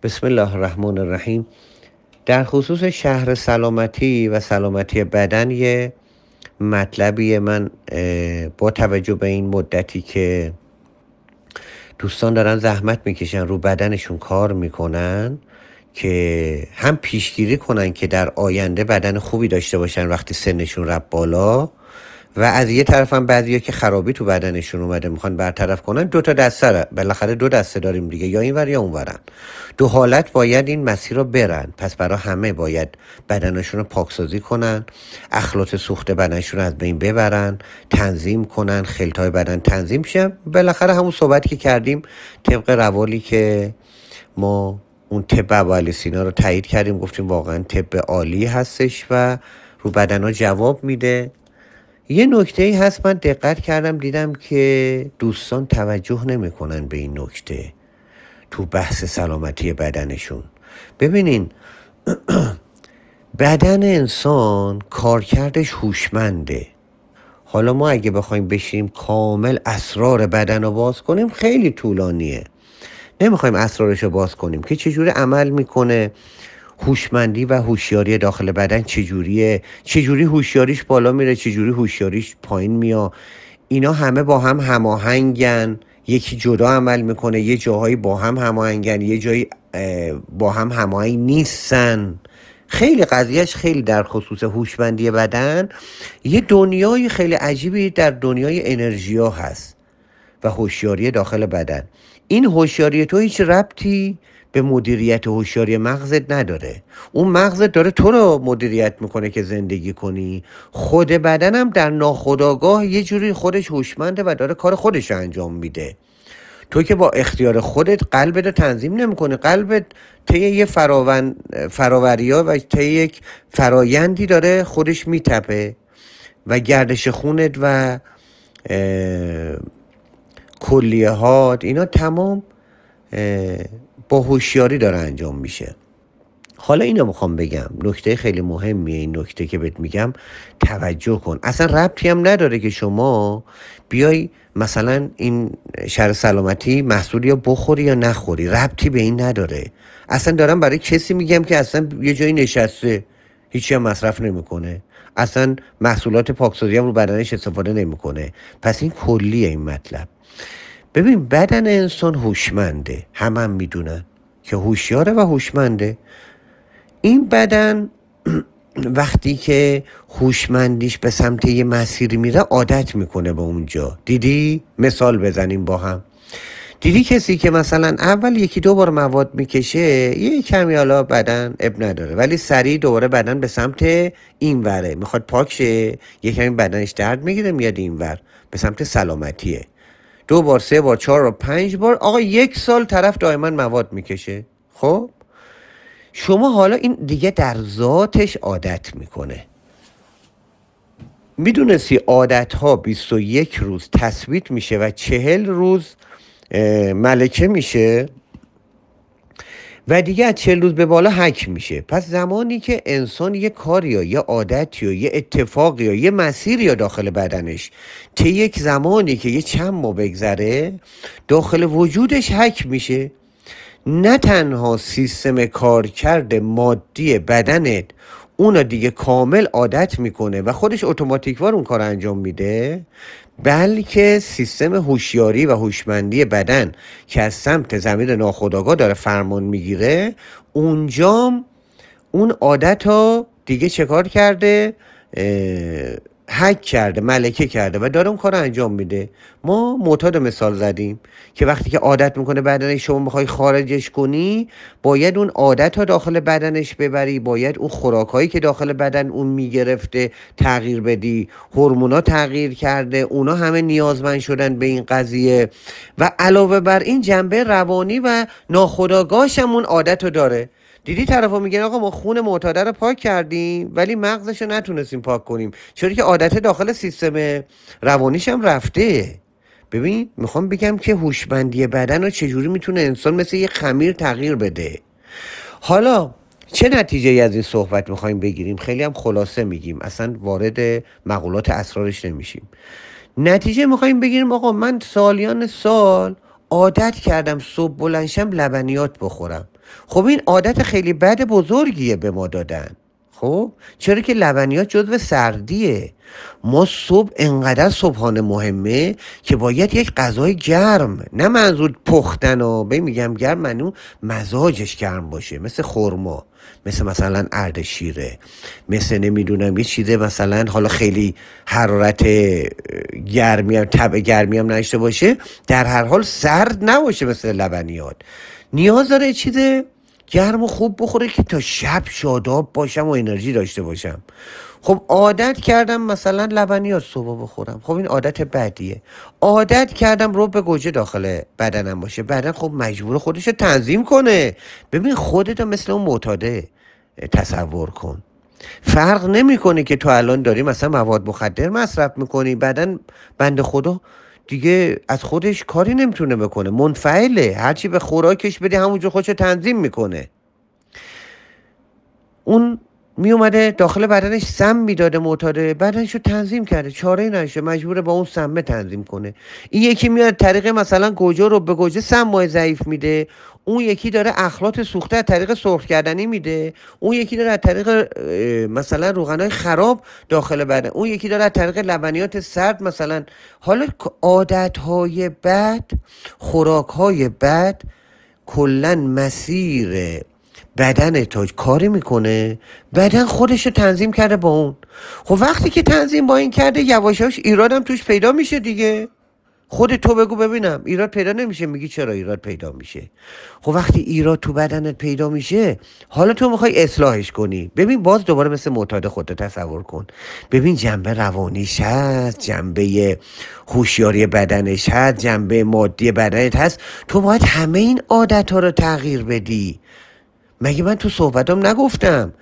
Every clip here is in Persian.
بسم الله الرحمن الرحیم. در خصوص شهر سلامتی و سلامتی بدن یه مطلبی من با توجه به این مدتی که دوستان دارن زحمت میکشن رو بدنشون کار میکنن که هم پیشگیری کنن که در آینده بدن خوبی داشته باشن وقتی سنشون رفت بالا، و از یه طرف هم بعضیا که خرابی تو بدنشون اومده میخوان برطرف کنن. دو تا دسته، بالاخره دو دسته داریم دیگه، یا این ور یا اون ورن. دو حالت باید این مسیر رو برن. پس برای همه باید بدنشون رو پاکسازی کنن، اخلاط سوخت بدنشون رو از بین ببرن، تنظیم کنن، خلطای بدن تنظیم شه. بالاخره همون صحبت که کردیم طبق روالی که ما اون طب ابوعلی سینا رو تایید کردیم، گفتیم واقعا طب عالی هستش و رو بدن ها جواب میده. یه نکته ای هست، من دقت کردم دیدم که دوستان توجه نمیکنن به این نکته تو بحث سلامتی بدنشون. ببینین، بدن انسان کارکردش هوشمنده. حالا ما اگه بخوایم بشیم کامل اسرار بدن رو باز کنیم خیلی طولانیه. نمیخوایم اسرارش رو باز کنیم که چجوری عمل میکنه، هوشمندی و هوشیاری داخل بدن چجوریه، چجوری هوشیاریش بالا میره، چجوری هوشیاریش پایین میاد. اینا همه با هم هماهنگن، یکی جدا عمل میکنه، یه جاهایی با هم هماهنگن، یه جایی با هم هماهنگ نیستن. خیلی قضیهش خیلی در خصوص هوشمندی بدن یه دنیای خیلی عجیبی در دنیای انرژیا هست و هوشیاری داخل بدن. این هوشیاری تو هیچ ربطی به مدیریت هوشیاری مغزت نداره. اون مغزت داره تو رو مدیریت میکنه که زندگی کنی. خود بدنم در ناخودآگاه یه جوری خودش هوشمنده و داره کار خودش رو انجام میده. تو که با اختیار خودت قلبت رو تنظیم نمیکنه. قلبت طی یه فراوریا و طی یک فرایندی داره خودش میتپه و گردش خونت و کلیهات اینا تمام با هوشیاری داره انجام میشه. حالا اینو میخوام بگم، نکته خیلی مهمیه این نکته که بهت میگم توجه کن. اصلا ربطی هم نداره که شما بیای مثلا این شهر سلامتی محصولی یا بخوری یا نخوری، ربطی به این نداره. اصلا دارم برای کسی میگم که اصلا یه جایی نشسته هیچی هم مصرف نمیکنه، اصلا محصولات پاکسازی هم رو بدنش استفاده نمیکنه. پس این کلیه این مطلب. ببین، بدن انسان هوشمنده، هم میدونن که هوشیاره و هوشمنده. این بدن وقتی که هوشمندیش به سمت یه مسیری میره عادت میکنه به اونجا. دیدی؟ مثال بزنیم با هم. دیدی کسی که مثلا اول یکی دو بار مواد میکشه، یه کمی حالا بدن اب نداره، ولی سریع دوباره بدن به سمت این وره، میخواد پاک شه، یه کمی بدنش درد میگیره میاد این ور به سمت سلامتیه. دو بار، سه بار، چهار بار، 5 بار، آقا 1 سال طرف دائما مواد میکشه. خب شما حالا این دیگه در ذاتش عادت میکنه. میدونستی عادت ها 21 روز تثبیت میشه و 40 روز ملکه میشه و دیگه از 40 روز به بالا حک میشه. پس زمانی که انسان یه کاری یا یه عادتی یا یه اتفاقی یا یه مسیری یا داخل بدنش طی یک زمانی که یه چند ماه بگذره داخل وجودش حک میشه، نه تنها سیستم کارکرد مادی بدنت اونو دیگه کامل عادت میکنه و خودش اتوماتیکوار اون کار انجام میده، بلکه سیستم هوشیاری و هوشمندی بدن که از سمت ضمیر ناخودآگاه داره فرمان میگیره، اونجام اون عادت ها دیگه چه کار کرده؟ حک کرده، ملکه کرده و داره اون کار رو انجام میده. ما معتاد مثال زدیم که وقتی که عادت میکنه بدنش، شما بخوای خارجش کنی باید اون عادت ها داخل بدنش ببری، باید اون خوراکایی که داخل بدن اون میگرفته تغییر بدی، هورمونا تغییر کرده، اونا همه نیازمند شدن به این قضیه و علاوه بر این جنبه روانی و ناخودآگاهش هم اون عادت رو داره. دیدی طرفا میگن آقا ما خون معتاده رو پاک کردیم ولی مغزش رو نتونستیم پاک کنیم، چون که عادت داخل سیستم روانیش هم رفته. ببین، میخوام بگم که هوشمندی بدن رو چجوری میتونه انسان مثل یه خمیر تغییر بده. حالا چه نتیجه از این صحبت میخوایم بگیریم؟ خیلی هم خلاصه میگیم، اصلا وارد مقولات اسرارش نمیشیم. نتیجه میخوایم بگیریم آقا من سالیان سال عادت کردم صبح بلنشم لبنیات بخورم، خب این عادت خیلی بد بزرگیه به ما دادن. خب چرا که لبنیات جزو سردیه. ما صبح انقدر صبحانه مهمه که باید یک غذای گرم، نه منظور پختن و میگم گرم منو مزاجش گرم باشه، مثل خرما، مثل مثلا اردشیره، مثل نمیدونم یه چیزه مثلا حالا خیلی حرارت گرمی هم طبع گرمی هم نشته باشه، در هر حال سرد نباشه مثل لبنیات. نیاز داره چیز گرم و خوب بخوره که تا شب شاداب باشم و انرژی داشته باشم. خب عادت کردم مثلا لبنیات صبح بخورم، خب این عادت بدیه. عادت کردم رب گوجه داخل بدنم باشه، بدن خب مجبور خودش رو تنظیم کنه. ببین خودت مثل اون معتاده تصور کن. فرق نمیکنه که تو الان داری مثلا مواد مخدر مصرف میکنی، بدن بنده خدا دیگه از خودش کاری نمیتونه بکنه، منفعله، هرچی به خوراکش بده همونجور خودشو تنظیم میکنه. اون می اومده داخل بدنش سم میداده، معتاده، بدنشو تنظیم کرده، چاره نشه، مجبوره با اون سمه تنظیم کنه. این یکی میاد طریق مثلا گوجه رو به گوجه سمای ضعیف میده، اون یکی داره اخلاط سوخته از طریق سرخ کردنی میده، اون یکی داره از طریق مثلا روغنای خراب داخل بدن، اون یکی داره از طریق لبنیات سرد مثلا. حالا عادتهای بد، خوراکهای بد کلن مسیر بدن تو کاری میکنه، بدن خودش رو تنظیم کرده با اون. خب وقتی که تنظیم با این کرده یواشاش ایرادم توش پیدا میشه دیگه. خود تو بگو ببینم ایراد پیدا نمیشه؟ میگی چرا ایراد پیدا میشه. خب وقتی ایراد تو بدنت پیدا میشه، حالا تو میخوای اصلاحش کنی، ببین باز دوباره مثل معتاد خودت تصور کن، ببین جنبه روانیش هست، جنبه هوشیاری بدنش هست، جنبه مادی بدنت هست. تو باید همه این عادت ها رو تغییر بدی. مگه من تو صحبتام نگفتم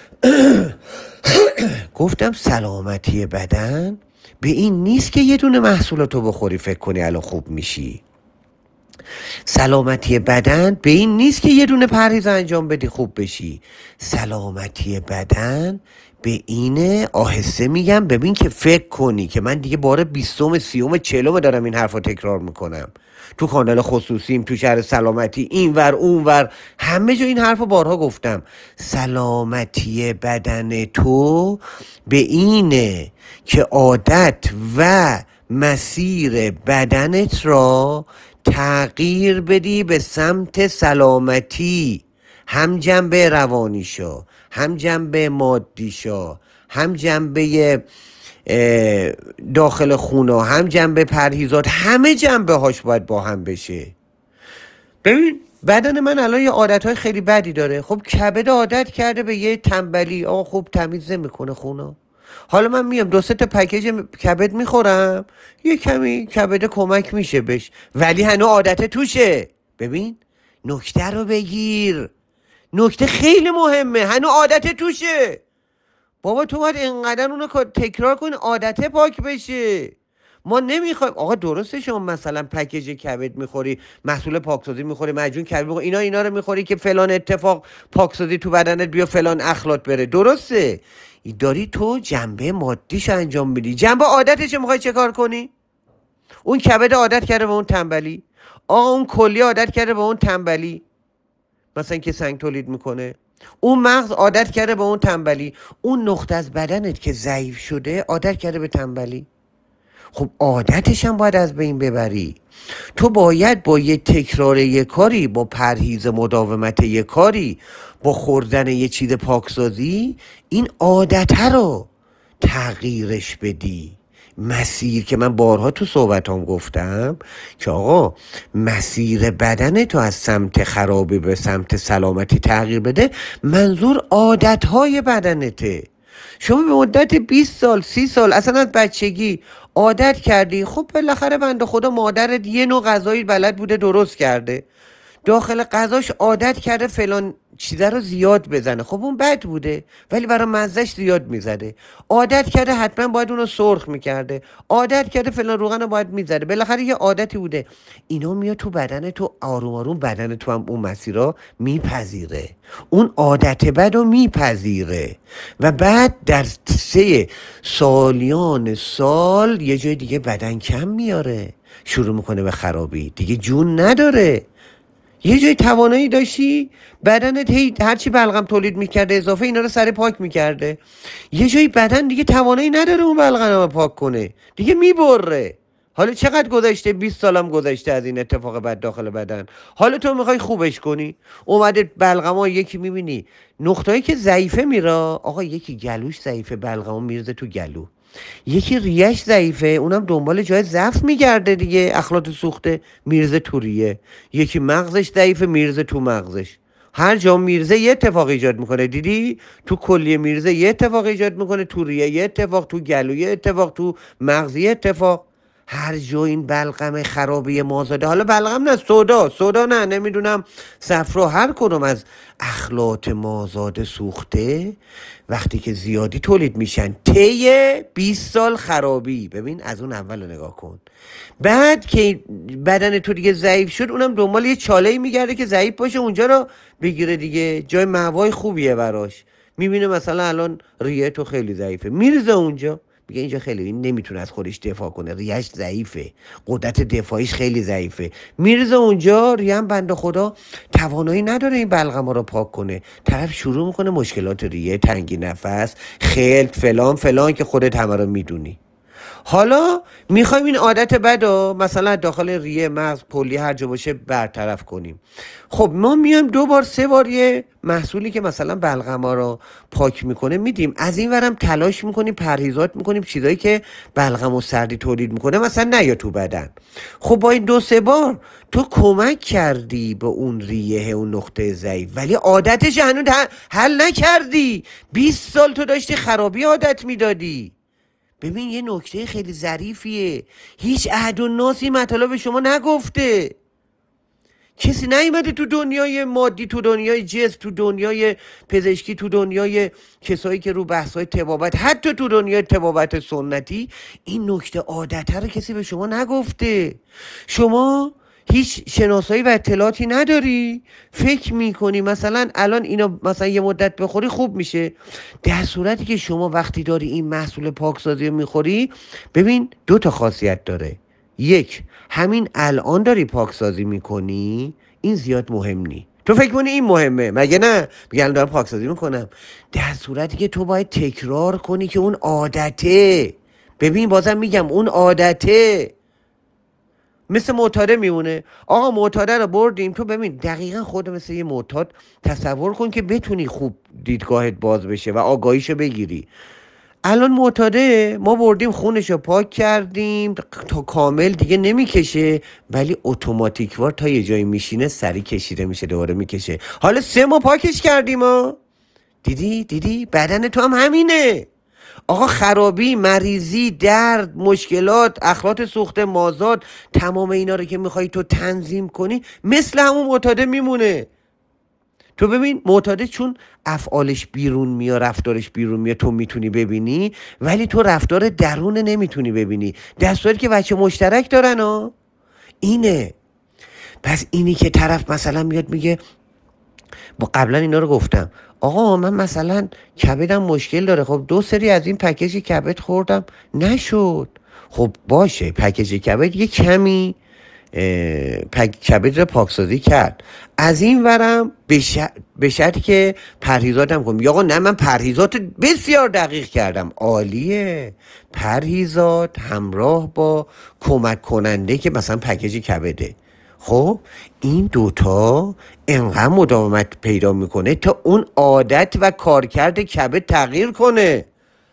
گفتم سلامتی بدن به این نیست که یه دونه محصولاتو بخوری فکر کنی الان خوب میشی. سلامتی بدن به این نیست که یه دونه پرهیز انجام بدی خوب بشی. سلامتی بدن به اینه، آهسته میگم، ببین که فکر کنی که من دیگه بار 20م 30م 40م دارم این حرف رو تکرار میکنم، تو کانال خصوصیم، تو شهر سلامتی، این ور اون ور، همه جا این حرف رو بارها گفتم. سلامتی بدن تو به اینه که عادت و مسیر بدنت را تغییر بدی به سمت سلامتی، هم جنبه روانیشو، هم جنبه مادیشو، هم جنبه داخل خونه، هم جنبه پرهیزات، همه جنبه هاش باید با هم بشه. ببین بدن من الان یه عادتهای خیلی بدی داره. خب کبد عادت کرده به یه تنبلی، آقا خوب تمیز نمیکنه خونه. حالا من میام 2-3 تا پکیج کبد میخورم، یه کمی کبد کمک میشه بهش، ولی هنوز عادت توشه. ببین نکته رو بگیر، نکته خیلی مهمه، هنوز عادت توشه. بابا تو باید اینقدر اونو تکرار کنی عادت پاک بشه. ما نمیخوایم آقا درسته شما مثلا پکیج کبد میخوری، محصول پاکسازی میخوری، معجون کبد میخوری، اینا رو میخوری که فلان اتفاق پاکسازی تو بدنت بیا، فلان اخلاط بره، درسته. داری تو جنبه مادیش انجام میدی، جنبه عادتش میخوای چه کار کنی؟ اون کبد عادت کرده به اون تنبلی، آقا اون کلی عادت کرده به اون تنبلی، مثلا که سنگ تولید میکنه، اون مغز عادت کرده به اون تنبلی، اون نقطه از بدنت که ضعیف شده عادت کرده به تنبلی. خب عادتش هم باید از بین ببری. تو باید با یه تکرار یه کاری، با پرهیز مداومت یه کاری، با خوردن یه چیز پاکسازی این عادت رو تغییرش بدی. مسیر که من بارها تو صحبتام گفتم که آقا مسیر بدن تو از سمت خرابی به سمت سلامتی تغییر بده، منظور عادتهای بدنته. شما به مدت 20 سال 30 سال اصلا از بچگی عادت کردی، خب بالاخره بنده خدا مادرت یه نوع غذایی بلد بوده درست کرده، داخل غذاش عادت کرده فلان چیزه رو زیاد بزنه، خب اون بد بوده ولی برای مزهش زیاد میزده. عادت کرده حتما باید اونو سرخ میکرده، عادت کرده فلان روغن رو باید میزده، بالاخره یه عادتی بوده. اینا میاد تو بدن تو، آروم آروم بدن تو هم اون مسیر رو میپذیره، اون عادت بد رو میپذیره و بعد در 3 سالیان سال یه جای دیگه بدن کم میاره، شروع میکنه به خرابی، دیگه جون نداره. یه جای توانایی داشتی بدنت هی هرچی بلغم تولید میکرده اضافه اینا رو سر پاک میکرده، یه جایی بدن دیگه توانایی نداره اون بلغم رو پاک کنه، دیگه میبره. حالا چقدر گذشته؟ 20 سالم گذشته از این اتفاق بد داخل بدن، حالا تو میخوای خوبش کنی، اومده بلغما یکی میبینی نقطه‌ای که ضعیفه میره، آقا یکی گلوش ضعیفه بلغما میرزه تو گلو، یکی ریش ضعیفه اونم دنبال جای ضعف میگرده دیگه، اخلاط سوخته میرزه تو ریه، یکی مغزش ضعیفه میرزه تو مغزش، هر جا میرزه یه اتفاق ایجاد میکنه، دیدی تو کلیه میرزه یه اتفاق ایجاد میکنه، تو ریه یه اتفاق، تو گلو یه اتفاق، تو مغز یه اتفاق، هر جا این بلغم خرابی مازاده، حالا بلغم نه، سودا نه، نمیدونم صفرا، هر کدوم از اخلاط مازاده سوخته وقتی که زیادی تولید میشن طی 20 سال خرابی، ببین از اون اول رو نگاه کن، بعد که بدن تو دیگه ضعیف شد اونم دنبال یه چاله‌ای میگرده که ضعیف باشه اونجا رو بگیره دیگه، جای مهوای خوبیه براش، میبینه مثلا الان ریه تو خیلی ضعیفه میرزه اونجا، میگه اینجا خیلی این نمیتونه از خودش دفاع کنه، ریش ضعیفه، قدرت دفاعیش خیلی ضعیفه، میرزه اونجا، ریه هم بنده خدا توانایی نداره این بلغما رو پاک کنه، طرف شروع میکنه مشکلات ریه، تنگی نفس، خلط، فلان فلان که خودت همه رو میدونی. حالا میخوایم این عادت بد رو مثلا داخل ریه، مغز، کلیه، هر جا باشه برطرف کنیم. خب ما میایم 2 بار 3 بار یه محصولی که مثلا بلغما رو پاک میکنه میدیم، از این ورم تلاش میکنیم، پرهیزات میکنیم، چیزایی که بلغم و سردی تولید میکنه مثلا نیا تو بدن. خب با این 2-3 بار تو کمک کردی به اون ریه، اون نقطه ضعیف، ولی عادتش هنوز حل نکردی. 20 سال تو داشتی خرابی عادت میدادی. ببین یه نکته خیلی ظریفیه، هیچ احد و ناسی مطالب به شما نگفته، کسی نیومده تو دنیای مادی، تو دنیای جسم، تو دنیای پزشکی، تو دنیای کسایی که رو بحث‌های طبابت، حتی تو دنیای طبابت سنتی این نکته عادته رو کسی به شما نگفته. شما هیچ شناسایی و اطلاعاتی نداری، فکر میکنی مثلا الان اینا مثلا یه مدت بخوری خوب میشه، در صورتی که شما وقتی داری این محصول پاکسازی رو میخوری، ببین 2 تا خاصیت داره. یک، همین الان داری پاکسازی میکنی، این زیاد مهم نی، تو فکر کنی این مهمه مگه نه، میگه الان دارم پاکسازی میکنم، در صورتی که تو باید تکرار کنی که اون عادته. ببین بازم میگم اون عادته، مثل معتاده میمونه. آقا معتاده رو بردیم، تو ببین دقیقا خود مثل یه معتاد تصور کن که بتونی خوب دیدگاهت باز بشه و آگاهیشو بگیری. الان معتاده ما بردیم خونشو پاک کردیم تا کامل دیگه نمیکشه، ولی اتوماتیک وار تا یه جایی میشینه سری کشیده میشه دوباره میکشه. حالا 3 ماه پاکش کردیم ها، دیدی بدن تو هم همینه. آقا خرابی، مریضی، درد، مشکلات، اخلاط سوخته، مازاد، تمام اینا رو که میخوای تو تنظیم کنی مثل همون معتاده میمونه. تو ببین معتاده چون افعالش بیرون میاد، رفتارش بیرون میاد، تو میتونی ببینی، ولی تو رفتار درون نمیتونی ببینی، در صورتی که بچه مشترک دارن ها. اینه. پس اینی که طرف مثلا میاد میگه، با قبلا اینا رو گفتم، آقا من مثلا کبدم مشکل داره، خب 2 سری از این پکیج کبد خوردم نشد، خب باشه پکیج کبد یه کمی کبد رو پاکسازی کرد، از این ورم به شرطی که پرهیزاتم کنم. آقا نه من پرهیزات بسیار دقیق کردم، عالیه، پرهیزات همراه با کمک کننده که مثلا پکیج کبده. خب این 2 تا انقدر مداومت پیدا میکنه تا اون عادت و کارکرد کبد تغییر کنه،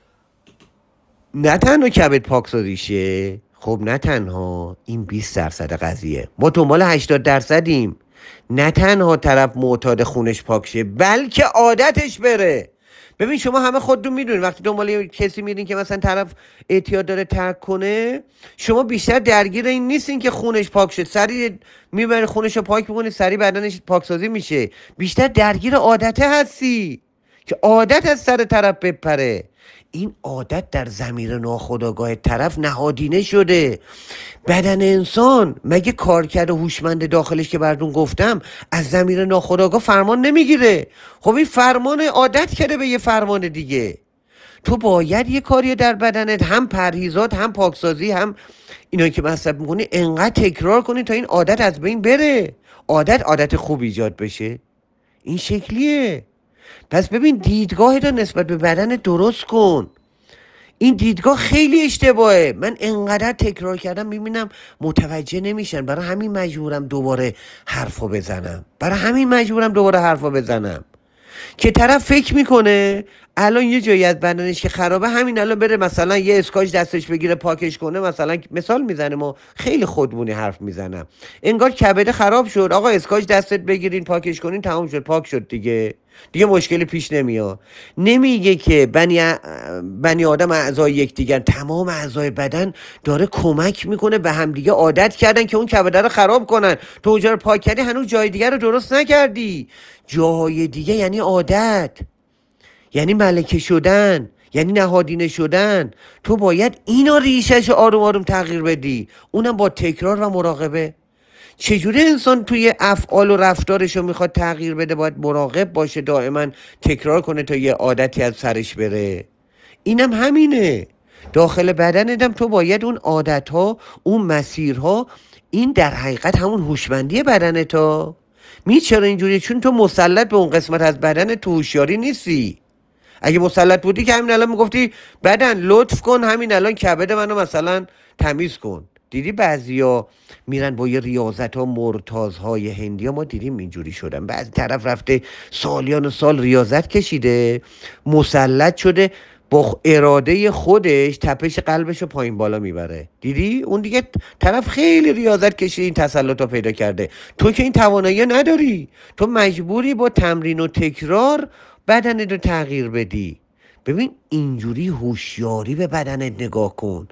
نه تنها کبد پاکسازی شه. خب نه تنها این 20% قضیه، ما دنبال 80%یم، نه تنها طرف معتاد خونش پاک شه بلکه عادتش بره. ببین شما همه خودتون میدونید وقتی دنبال کسی میرین که مثلا طرف اعتیاد داره ترک کنه، شما بیشتر درگیر این نیستین که خونش پاک شه، سریع میبری خونش رو پاک میکنی، سریع بدنش پاکسازی میشه، بیشتر درگیر عادته هستی که عادت از سر طرف بپره. این عادت در ضمیر ناخودآگاه طرف نهادینه شده. بدن انسان مگه کارکرد هوشمند داخلش که براتون گفتم از ضمیر ناخودآگاه فرمان نمیگیره؟ خب این فرمان عادت کرده به یه فرمان دیگه. تو باید یه کاری در بدنت، هم پرهیزات هم پاکسازی هم اینا که مصرف میکنی، انقدر تکرار کنی تا این عادت از بین بره. عادت خوب ایجاد بشه. این شکلیه. پس ببین دیدگاهت رو نسبت به بدن درست کن. این دیدگاه خیلی اشتباهه. من انقدر تکرار کردم میبینم متوجه نمیشن، برای همین مجبورم دوباره حرفو بزنم. که طرف فکر میکنه الان یه جایی از بدنش که خرابه، همین الان بره مثلا یه اسکاچ دستش بگیره پاکش کنه، مثلا مثال میزنم و خیلی خودمونی حرف میزنم، انگار کبد خراب شد، آقا اسکاچ دستت بگیرین پاکش کنین تمام شد، پاک شد دیگه مشکلی پیش نمیاد. نمیگه که بنی آدم اعضای یکدیگر، تمام اعضای بدن داره کمک میکنه به همدیگه، عادت کردن که اون کبده رو خراب کنن. تو اونجا رو پاک کردی، هنوز جای دیگر رو درست نکردی. جای دیگه یعنی عادت، یعنی ملکه شدن، یعنی نهادینه شدن. تو باید اینا ریشش آروم آروم تغییر بدی، اونم با تکرار و مراقبه. چجوری انسان توی افعال و رفتارش رو میخواد تغییر بده؟ باید مراقب باشه، دائما تکرار کنه تا یه عادتی از سرش بره. اینم همینه، داخل بدنتم تو باید اون عادتها، اون مسیرها، این در حقیقت همون هوشمندی بدنتا. چرا اینجوریه؟ چون تو مسلط به اون قسمت از بدن تو هوشیاری نیستی. اگه مسلط بودی که همین الان میگفتی بدن لطف کن همین الان کبد منو مثلا تمیز کن. دیدی بعضیا میرن با یه ریاضت ها مرتازهای هندی ها، ما دیدیم اینجوری شدن. بعضی طرف رفته سالیان و سال ریاضت کشیده، مسلط شده، با اراده خودش تپش قلبش رو پایین بالا میبره. دیدی اون دیگه طرف خیلی ریاضت کشیده، این تسلط رو پیدا کرده. تو که این توانایی نداری، تو مجبوری با تمرین و تکرار بدنت رو تغییر بدی. ببین اینجوری هوشیاری به بدنت نگاه کن،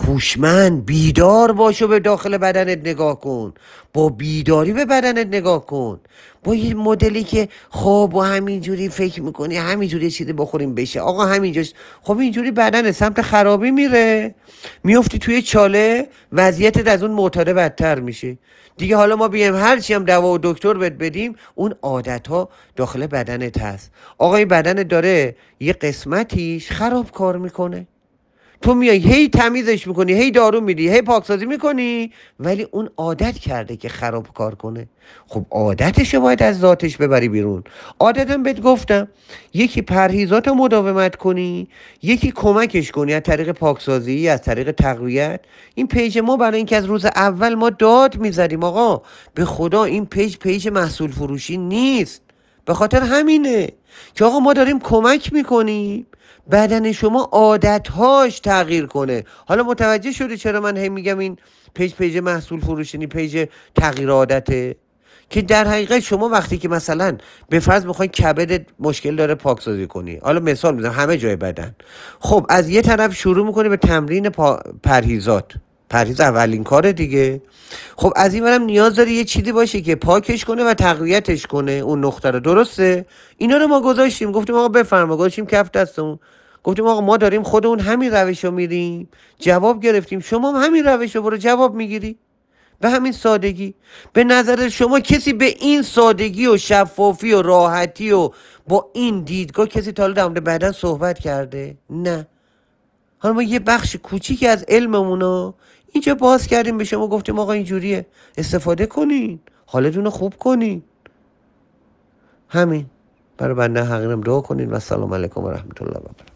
هوشمند بیدار باش و به داخل بدنت نگاه کن، با بیداری به بدنت نگاه کن. با یه مدلی که خب با همینجوری فکر میکنی همینجوری چیزی بخوریم بشه، آقا همینجاست، خب اینجوری بدن سمت خرابی میره، میفتی توی چاله، وضعیتت از اون معتاده بدتر میشه دیگه. حالا ما بیایم هرچی هم دوا و دکتر بهت بدیم، اون عادت ها داخل بدنت هست. آقا این بدنت داره یه قسمتیش خراب کار میکنه، تو میای هی تمیزش میکنی، هی دارو میدی، هی پاکسازی میکنی، ولی اون عادت کرده که خراب کار کنه. خب عادتشو باید از ذاتش ببری بیرون. عادتم بهت گفتم، یکی پرهیزات رو مداومت کنی، یکی کمکش کنی از طریق پاکسازی، از طریق تقویت. این پیج ما برای اینکه از روز اول ما داد میزدیم آقا به خدا این پیج محصول فروشی نیست، به خاطر همینه که آقا ما داریم کمک میکنیم بدن شما عادتهاش تغییر کنه. حالا متوجه شدی چرا من هی میگم این پیج محصول فروشی پیج تغییر عادته؟ که در حقیقت شما وقتی که مثلا به فرض میخواین کبدت مشکل داره پاکسازی کنی، حالا مثال میزنم همه جای بدن، خب از یه طرف شروع میکنی به تمرین پرهیزات، پرهیز اولین کاره دیگه. خب از این برم نیاز داری یه چیزی باشه که پاکش کنه و تقویتش کنه اون نقطه رو، درسته؟ اینا رو ما گذاشتیم، گفتیم آقا بفرما، گذاشتیم کف دستمون، گفتیم آقا ما داریم خودمون همین روش رو میریم، جواب گرفتیم، شما هم همین روش رو برو جواب میگیری. به همین سادگی. به نظر شما کسی به این سادگی و شفافی و راحتی و با این دیدگاه کسی تا حالا در مورد بدن صحبت کرده؟ نه. حالا ما یه بخش کوچیکی از علممون رو اینجا باز کردیم، به شما گفتیم آقا اینجوریه، استفاده کنین، حالتون رو خوب کنین. همین. برای بنده حقیرم دعا کنین و السلام علیکم و رحمت الله و برکاته.